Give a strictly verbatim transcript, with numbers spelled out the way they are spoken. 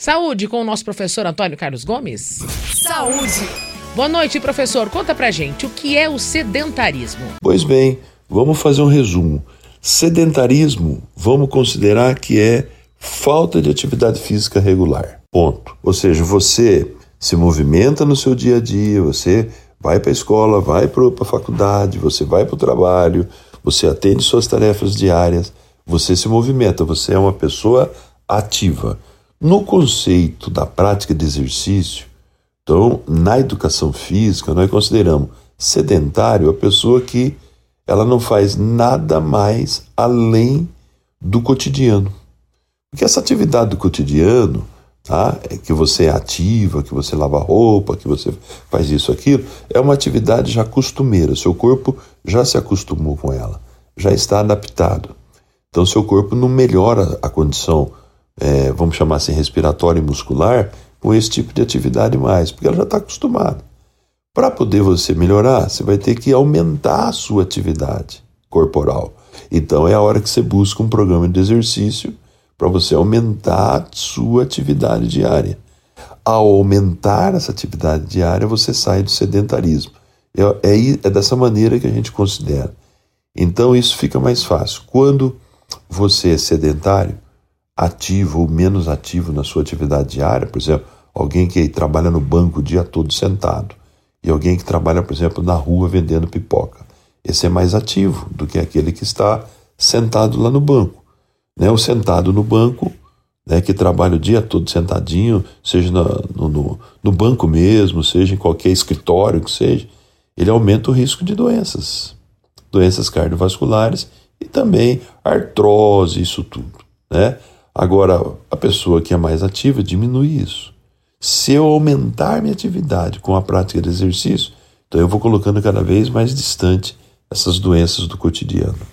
Saúde com o nosso professor Antônio Carlos Gomes. Saúde. Boa noite, professor. Conta pra gente, o que é o sedentarismo? Pois bem, vamos fazer um resumo. Sedentarismo, vamos considerar que é falta de atividade física regular. Ponto. Ou seja, você se movimenta no seu dia a dia, você vai para a escola, vai para a faculdade, você vai para o trabalho, você atende suas tarefas diárias, você se movimenta, você é uma pessoa ativa. No conceito da prática de exercício, então, na educação física, nós consideramos sedentário a pessoa que ela não faz nada mais além do cotidiano. Porque essa atividade do cotidiano, tá, é que você é ativa, que você lava roupa, que você faz isso, aquilo, é uma atividade já costumeira. Seu corpo já se acostumou com ela, já está adaptado. Então, seu corpo não melhora a condição, é, vamos chamar assim, respiratória e muscular, com esse tipo de atividade mais, porque ela já está acostumada. Para poder você melhorar, você vai ter que aumentar a sua atividade corporal. Então é a hora que você busca um programa de exercício para você aumentar a sua atividade diária. Ao aumentar essa atividade diária, você sai do sedentarismo. É, é, é dessa maneira que a gente considera. Então isso fica mais fácil. Quando você é sedentário, ativo ou menos ativo na sua atividade diária, por exemplo, alguém que trabalha no banco o dia todo sentado e alguém que trabalha, por exemplo, na rua vendendo pipoca. Esse é mais ativo do que aquele que está sentado lá no banco. Né? O sentado no banco, né, que trabalha o dia todo sentadinho, seja no, no, no banco mesmo, seja em qualquer escritório que seja, ele aumenta o risco de doenças, doenças cardiovasculares e também artrose, isso tudo, né? Agora, a pessoa que é mais ativa diminui isso. Se eu aumentar minha atividade com a prática de exercício, então eu vou colocando cada vez mais distante essas doenças do cotidiano.